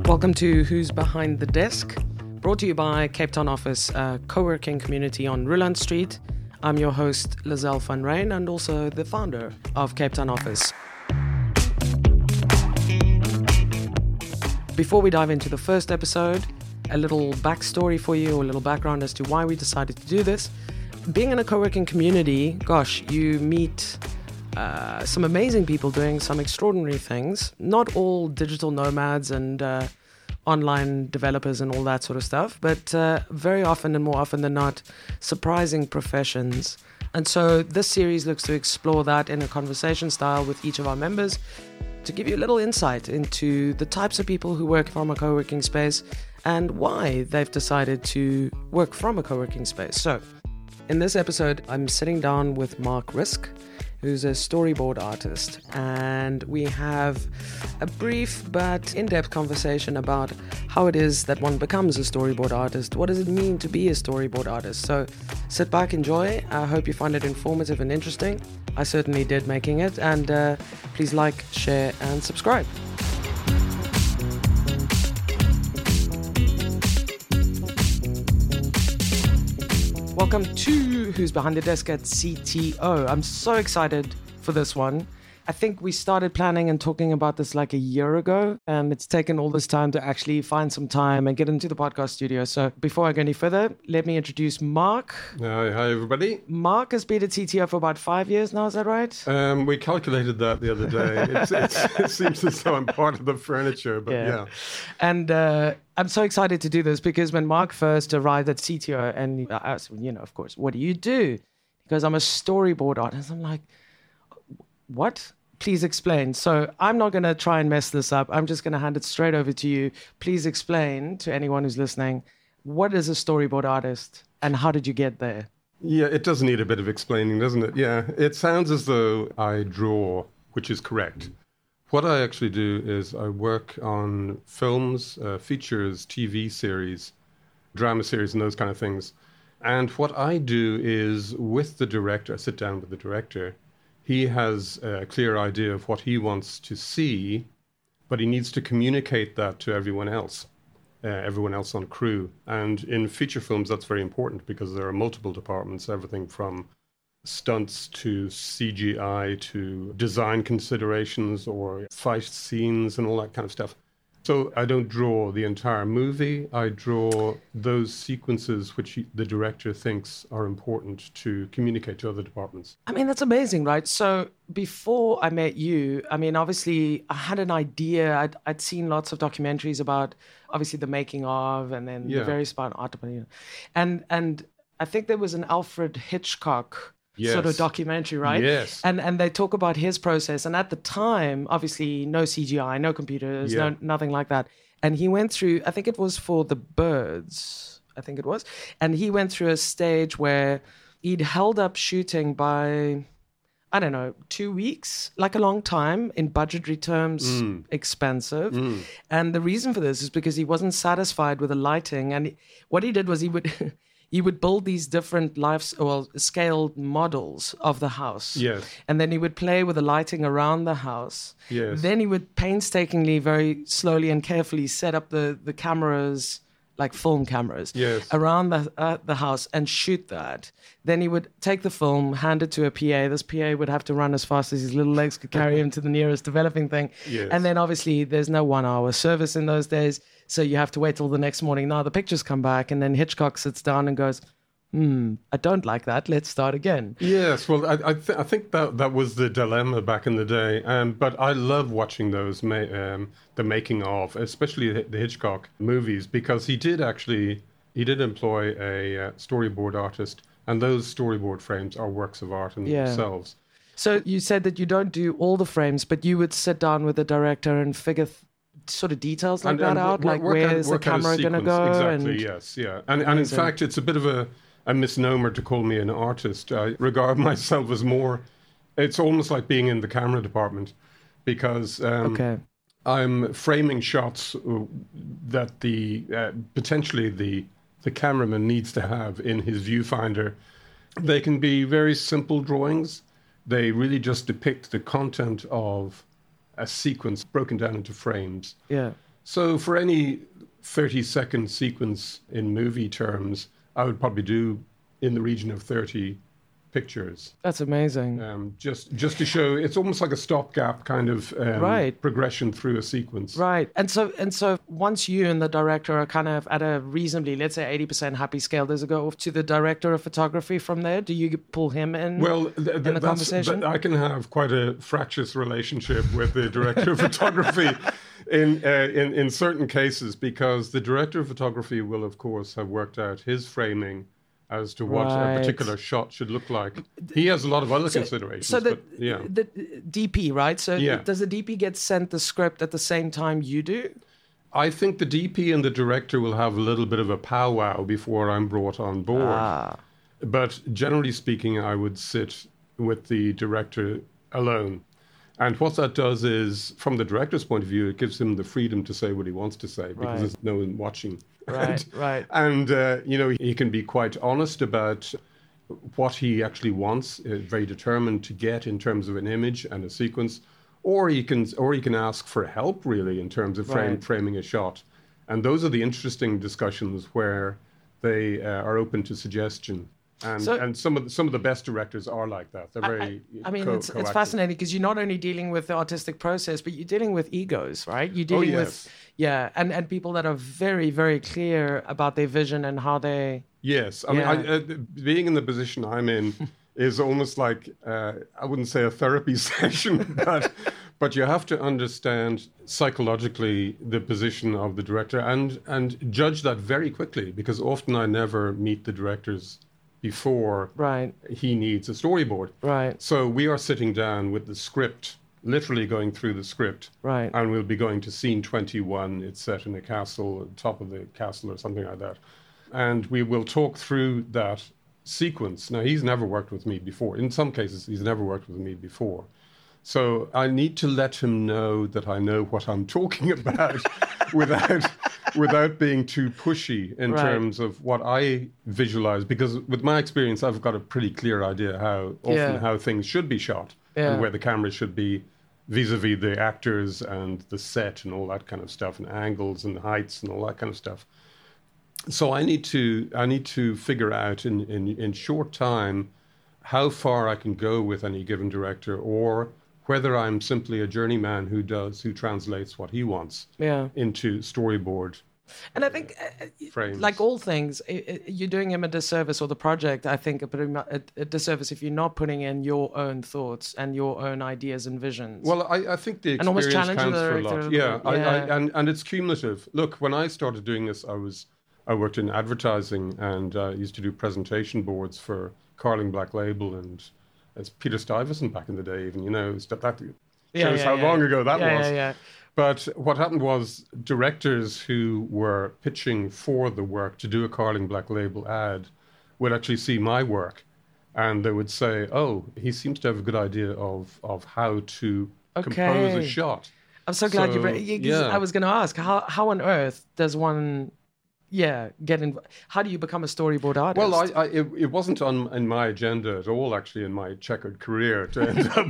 Welcome to Who's Behind the Desk, brought to you by Cape Town Office, a co-working community on Ruland Street. I'm your host, Lizelle van Rijn, and also the founder of Cape Town Office. Before we dive into the first episode, a little backstory for you, or a little background as to why we decided to do this. Being in a co-working community, gosh, you meet some amazing people doing some extraordinary things. Not all digital nomads and online developers and all that sort of stuff, but very often and more often than not, surprising professions. And so this series looks to explore that in a conversation style with each of our members to give you a little insight into the types of people who work from a co-working space and why they've decided to work from a co-working space. So in this episode, I'm sitting down with Mark Risk, who's a storyboard artist, and we have a brief but in-depth conversation about how it is that one becomes a storyboard artist. What does it mean to be a storyboard artist? So sit back, enjoy. I hope you find it informative and interesting. I certainly did making it, and please like, share, and subscribe. Welcome to Who's Behind the Desk at CTO. I'm so excited for this one. I think we started planning and talking about this like a year ago, and it's taken all this time to actually find some time and get into the podcast studio. So before I go any further, let me introduce Mark. Hi, everybody. Mark has been at CTO for about 5 years now, is that right? We calculated that the other day. It seems as though I'm part of the furniture, but yeah. And I'm so excited to do this because when Mark first arrived at CTO, and I asked, of course, what do you do? He goes, I'm a storyboard artist. I'm like, what? Please explain. So I'm not going to try and mess this up. I'm just going to hand it straight over to you. Please explain to anyone who's listening, what is a storyboard artist and how did you get there? Yeah, it does need a bit of explaining, doesn't it? Yeah, it sounds as though I draw, which is correct. What I actually do is I work on films, features, TV series, drama series, and those kind of things. And what I do is with the director, I sit down with the director. He has a clear idea of what he wants to see, but he needs to communicate that to everyone else on crew. And in feature films, that's very important because there are multiple departments, everything from stunts to CGI to design considerations or fight scenes and all that kind of stuff. So I don't draw the entire movie. I draw those sequences which the director thinks are important to communicate to other departments. I mean, that's amazing, right? So before I met you, I mean, obviously I had an idea. I'd seen lots of documentaries about obviously the making of and then the various about art. And I think there was an Alfred Hitchcock sort of documentary, right? Yes. And they talk about his process. And at the time, obviously, no CGI, no computers, nothing like that. And he went through, I think it was for The Birds, And he went through a stage where he'd held up shooting by, 2 weeks, like a long time, in budgetary terms, expensive. And the reason for this is because he wasn't satisfied with the lighting. And what he did was he would build these different scaled models of the house. Yes. And then he would play with the lighting around the house. Yes. Then he would painstakingly, very slowly and carefully set up the cameras, like film cameras, around the house and shoot that. Then he would take the film, hand it to a PA. This PA would have to run as fast as his little legs could carry him to the nearest developing thing. Yes. And then obviously there's no 1 hour service in those days. So you have to wait till the next morning. Now the pictures come back and then Hitchcock sits down and goes, I don't like that. Let's start again. Yes, well, I think that was the dilemma back in the day. But I love watching those, the making of, especially the Hitchcock movies, because he did employ a storyboard artist, and those storyboard frames are works of art in themselves. So you said that you don't do all the frames, but you would sit down with the director and figure sort of details like that out, like where's the camera going to go? Exactly, yes, yeah. And in fact, it's a bit of a misnomer to call me an artist. I regard myself as more, it's almost like being in the camera department because I'm framing shots that potentially the cameraman needs to have in his viewfinder. They can be very simple drawings. They really just depict the content of a sequence broken down into frames. Yeah. So for any 30-second sequence in movie terms, I would probably do in the region of 30 pictures. That's amazing. Just to show, it's almost like a stopgap kind of Right. progression through a sequence. Right. And so once you and the director are kind of at a reasonably, let's say 80% happy scale, does it go off to the director of photography from there? Do you pull him in? Well, the conversation? I can have quite a fractious relationship with the director of photography in certain cases, because the director of photography will, of course, have worked out his framing as to what Right. a particular shot should look like. He has a lot of other considerations. So but yeah. the DP, right? So Yeah. does the DP get sent the script at the same time you do? I think the DP and the director will have a little bit of a powwow before I'm brought on board. Ah, But generally speaking, I would sit with the director alone. And what that does is, from the director's point of view, it gives him the freedom to say what he wants to say, because Right. there's no one watching. right, right. And, he can be quite honest about what he actually wants, very determined to get in terms of an image and a sequence, or he can ask for help, really, in terms of Right. framing a shot. And those are the interesting discussions where they are open to suggestion. And, So- and some of the best directors are like that. They're very I mean, it's coactive. fascinating because you're not only dealing with the artistic process, but you're dealing with egos, right? You're dealing yes. with, and people that are very, very clear about their vision and how they, Yes, I Yeah. mean, being in the position I'm in is almost like I wouldn't say a therapy session, but you have to understand psychologically the position of the director and judge that very quickly, because often I never meet the directors before right, he needs a storyboard. right, So we are sitting down with the script, literally going through the script. right. And we'll be going to scene 21. It's set in a castle, top of the castle or something like that. And we will talk through that sequence. Now, he's never worked with me before. In some cases, he's never worked with me before. So I need to let him know that I know what I'm talking about without being too pushy in Right. terms of what I visualize. Because with my experience, I've got a pretty clear idea how things should be shot Yeah. and where the camera should be vis-a-vis the actors and the set and all that kind of stuff, and angles and heights and all that kind of stuff. So I need to figure out in short time how far I can go with any given director, or whether I'm simply a journeyman who translates what he wants Yeah. into storyboard And I think, frames. like all things, you're doing him a disservice, or the project, I think, a disservice if you're not putting in your own thoughts and your own ideas and visions. Well, I think the And almost experience challenge counts the for a director a lot. little Yeah, bit. Yeah. and it's cumulative. Look, when I started doing this, I worked in advertising, and I used to do presentation boards for Carling Black Label, and it's Peter Stuyvesant back in the day, even, that shows how long ago that was. Yeah. But what happened was directors who were pitching for the work to do a Carling Black Label ad would actually see my work, and they would say, "Oh, he seems to have a good idea of how to compose a Okay. shot." I'm so glad So, yeah. I was going to ask, how on earth does one, get in? How do you become a storyboard artist? Well, it wasn't in my agenda at all, actually, in my checkered career to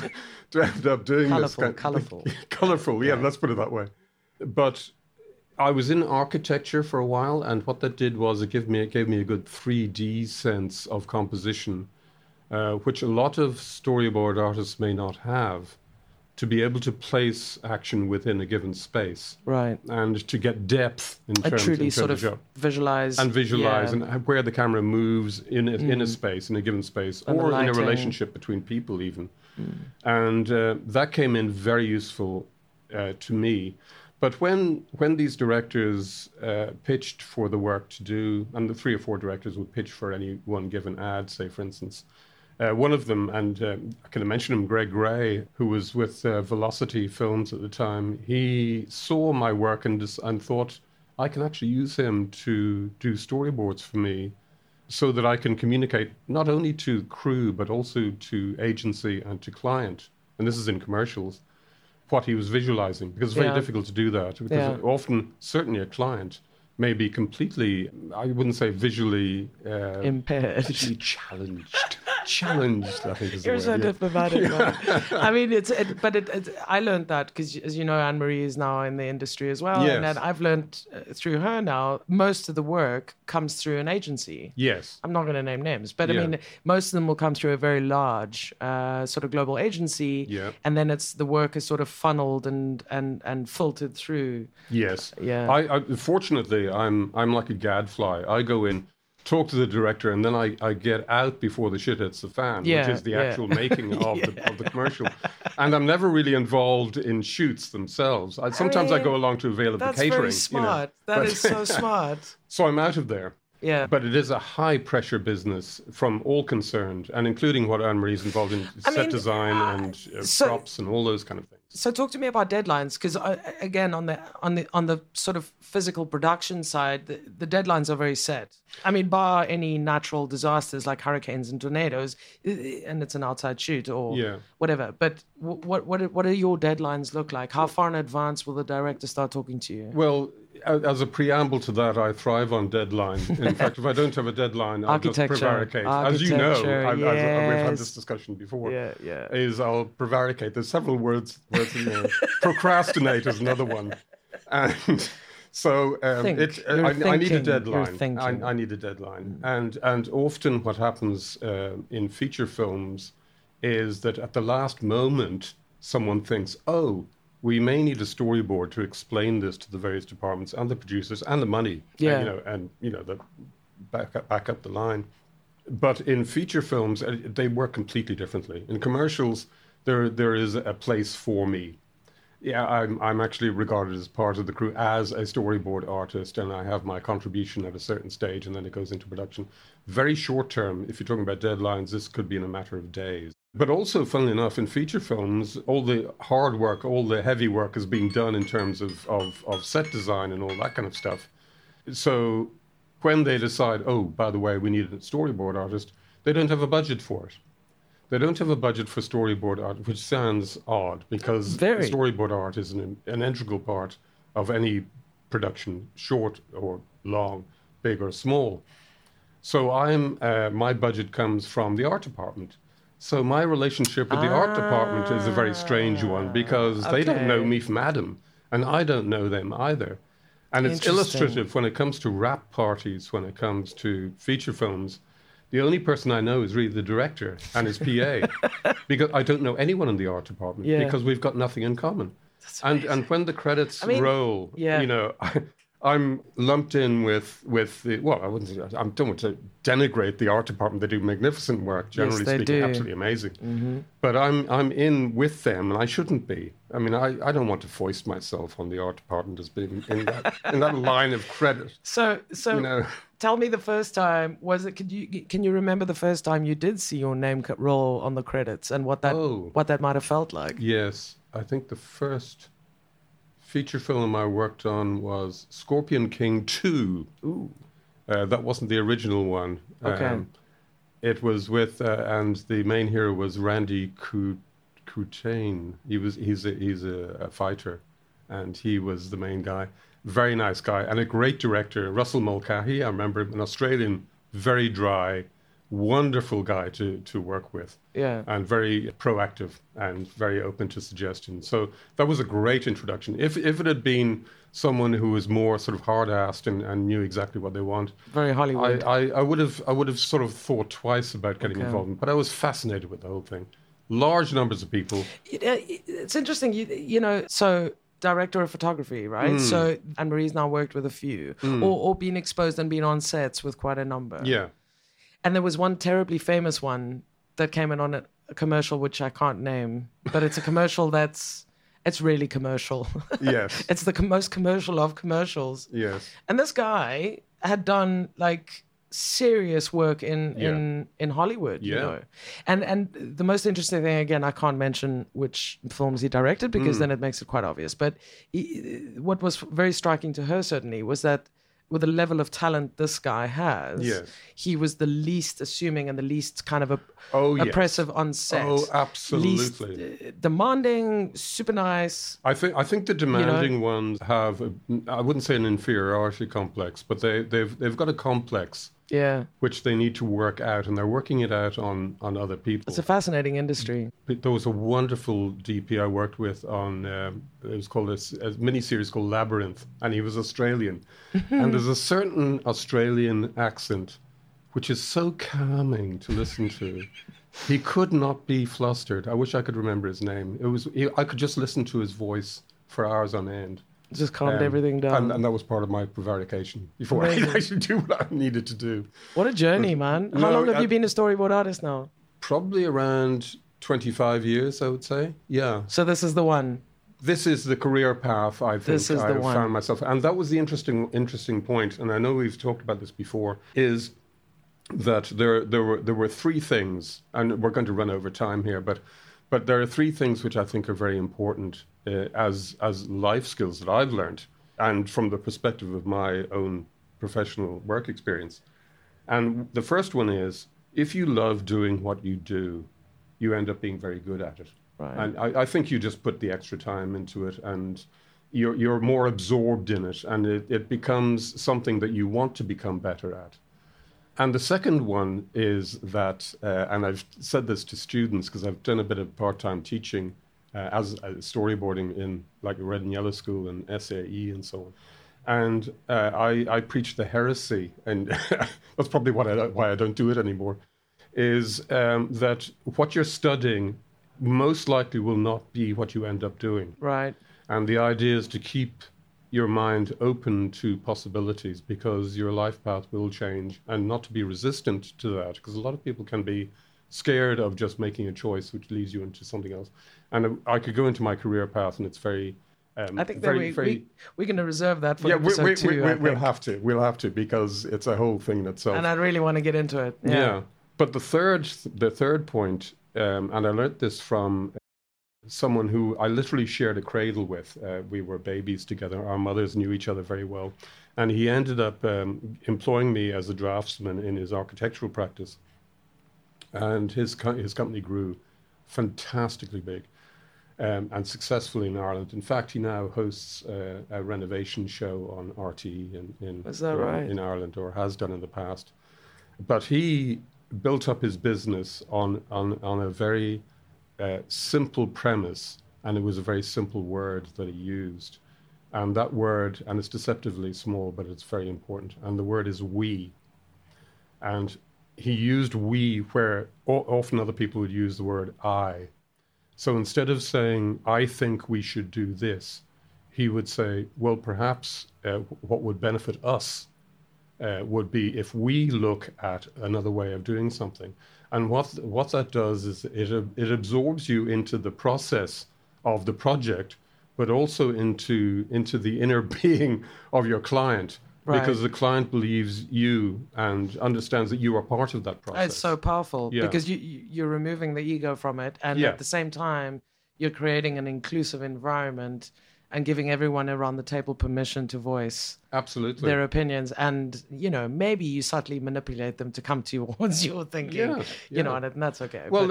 end up doing this. Colourful, yeah, let's put it that way. But I was in architecture for a while, and what that did was it gave me a good 3D sense of composition, which a lot of storyboard artists may not have, to be able to place action within a given space, right, and to get depth in and terms, truly in terms sort of of visualize and visualize, yeah. and where the camera moves in a space, in a given space, And the or in a lighting. relationship between people even. And that came in very useful to me. But when these directors pitched for the work to do, and the 3 or 4 directors would pitch for any one given ad, say, for instance, one of them, and I can mention him, Greg Gray, who was with Velocity Films at the time, he saw my work and thought, I can actually use him to do storyboards for me so that I can communicate not only to crew, but also to agency and to client, and this is in commercials, what he was visualizing, because it's very difficult to do that, because often, certainly a client may be completely, I wouldn't say visually impaired, visually challenged. challenged, I think is the You're word. so yeah. diplomatic. I mean, I learned that because, as you know, Anne-Marie is now in the industry as well. Yes. And then I've learned through her now, most of the work comes through an agency. Yes. I'm not going to name names, but I Yeah. mean, most of them will come through a very large sort of global agency. Yeah. And then the work is sort of funneled and filtered through. Yes. Yeah. I fortunately, I'm like a gadfly. I go in, talk to the director, and then I get out before the shit hits the fan, Yeah, which is the yeah. actual making of the commercial. And I'm never really involved in shoots themselves. Sometimes I mean, go along to avail of the That's catering. very smart. You know. That is so smart. So I'm out of there. Yeah. But it is a high pressure business from all concerned, and including what Anne-Marie's involved in set design and props and all those kind of things. So talk to me about deadlines, because again, on the sort of physical production side, the deadlines are very set. I mean, bar any natural disasters like hurricanes and tornadoes, and it's an outside shoot or whatever. But what do your deadlines look like? How far in advance will the director start talking to you? Well, as a preamble to that, I thrive on deadline. In fact, if I don't have a deadline, I'll just prevaricate. As you know, we've had this discussion before. Yeah. Is I'll prevaricate. There's several words in there. Procrastinate is another one. And so I need a deadline. I need a deadline. And often what happens in feature films is that at the last moment, someone thinks, oh, we may need a storyboard to explain this to the various departments and the producers and the money, and the back up the line. But in feature films, they work completely differently. In commercials, there is a place for me. Yeah, I'm actually regarded as part of the crew as a storyboard artist, and I have my contribution at a certain stage, and then it goes into production. Very short term, if you're talking about deadlines, this could be in a matter of days. But also, funnily enough, in feature films, all the hard work, all the heavy work is being done in terms of set design and all that kind of stuff. So when they decide, oh, by the way, we need a storyboard artist, they don't have a budget for it. They don't have a budget for storyboard art, which sounds odd because storyboard art is an integral part of any production, short or long, big or small. So my budget comes from the art department. So my relationship with the art department is a very strange one because they don't know me from Adam, and I don't know them either. And it's illustrative when it comes to wrap parties, when it comes to feature films. The only person I know is really the director and his PA, because I don't know anyone in the art department because we've got nothing in common. And when the credits roll, I'm lumped in with the, well, I don't want to denigrate the art department. They do magnificent work, generally speaking, absolutely amazing. Mm-hmm. But I'm in with them, and I shouldn't be. I mean, I don't want to foist myself on the art department as being in that line of credit. So tell me the first time, can you remember the first time you did see your name roll on the credits and what that might have felt like? Yes, I think the first feature film I worked on was Scorpion King 2. Ooh. That wasn't the original one. Okay. It was with, and the main hero was Randy Coutain. He's a fighter, and he was the main guy. Very nice guy, and a great director, Russell Mulcahy. I remember him, an Australian, very dry, wonderful guy to work with. Yeah. And very proactive and very open to suggestions. So that was a great introduction. If it had been someone who was more sort of hard-assed and knew exactly what they want, very Hollywood, I would have sort of thought twice about getting involved. But I was fascinated with the whole thing. Large numbers of people. It's interesting, so director of photography, right? So Anne-Marie's now worked with a few, or been exposed and been on sets with quite a number. Yeah. And there was one terribly famous one that came in on a commercial, which I can't name, but it's a commercial it's really commercial. Yes. It's the most commercial of commercials. Yes. And this guy had done like serious work in Hollywood, you know. And the most interesting thing, again, I can't mention which films he directed because then it makes it quite obvious. But what was very striking to her certainly was that with the level of talent this guy has, he was the least assuming and the least kind of oppressive on set. Oh, absolutely. Least demanding, super nice. I think the demanding ones have, I wouldn't say an inferiority complex, but they've got a complex Yeah. which they need to work out, and they're working it out on other people. It's a fascinating industry. There was a wonderful DP I worked with on, it was called a mini-series called Labyrinth, and he was Australian. And there's a certain Australian accent which is so calming to listen to. He could not be flustered. I wish I could remember his name. I could just listen to his voice for hours on end. Just calmed everything down. And that was part of my prevarication before I could actually do what I needed to do. What a journey, man. How long have you been a storyboard artist now? Probably around 25 years, I would say. Yeah. So this is the one. This is the career path I think I found myself. And that was the interesting point, and I know we've talked about this before, is that there were three things, and we're going to run over time here, but there are three things which I think are very important as life skills that I've learned, and from the perspective of my own professional work experience. And the first one is, if you love doing what you do, you end up being very good at it. Right. And I think you just put the extra time into it, and you're more absorbed in it, and it becomes something that you want to become better at. And the second one is that, and I've said this to students because I've done a bit of part-time teaching as storyboarding in like the Red and Yellow School and SAE and so on. And I preach the heresy, and that's probably why I don't do it anymore, is that what you're studying most likely will not be what you end up doing. Right. And the idea is to keep your mind open to possibilities, because your life path will change, and not to be resistant to that, because a lot of people can be scared of just making a choice which leads you into something else. And I could go into my career path, and it's very I think that we're going to reserve that for episode 2. We'll have to, because it's a whole thing in itself. And I really want to get into it. Yeah. But the third point, and I learned this from someone who I literally shared a cradle with. We were babies together. Our mothers knew each other very well. And he ended up employing me as a draftsman in his architectural practice. And his company grew fantastically big and successfully in Ireland. In fact, he now hosts a renovation show on RTE in Ireland, or has done in the past. But he built up his business on a very simple premise, and it was a very simple word that he used. And that word, and it's deceptively small, but it's very important, and the word is we. And he used we where often other people would use the word I. So instead of saying, I think we should do this, he would say, well, perhaps what would benefit us would be if we look at another way of doing something. And what that does is it absorbs you into the process of the project, but also into the inner being of your client. Right. Because the client believes you and understands that you are part of that process. It's so powerful because you're removing the ego from it, and at the same time, you're creating an inclusive environment and giving everyone around the table permission to voice their opinions. And, maybe you subtly manipulate them to come towards your thinking, you know, and that's okay. Well,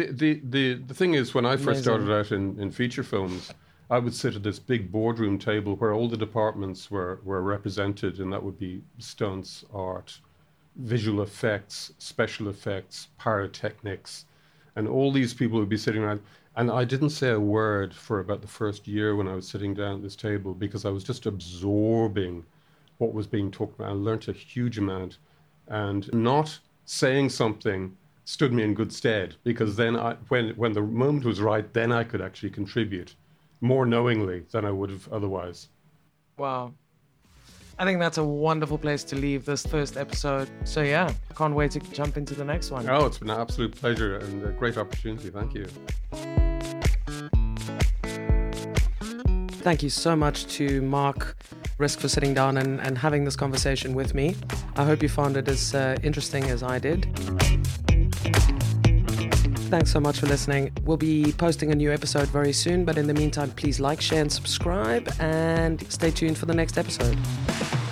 the thing is, when I first started out in feature films, I would sit at this big boardroom table where all the departments were represented, and that would be stunts, art, visual effects, special effects, pyrotechnics, and all these people would be sitting around. And I didn't say a word for about the first year when I was sitting down at this table, because I was just absorbing what was being talked about. I learned a huge amount, and not saying something stood me in good stead, because then when the moment was right, then I could actually contribute more knowingly than I would have otherwise. Wow. I think that's a wonderful place to leave this first episode. So I can't wait to jump into the next one. Oh, it's been an absolute pleasure and a great opportunity. Thank you. Thank you so much to Mark Risk for sitting down and having this conversation with me. I hope you found it as interesting as I did. Thanks so much for listening. We'll be posting a new episode very soon, but in the meantime, please like, share, and subscribe, and stay tuned for the next episode.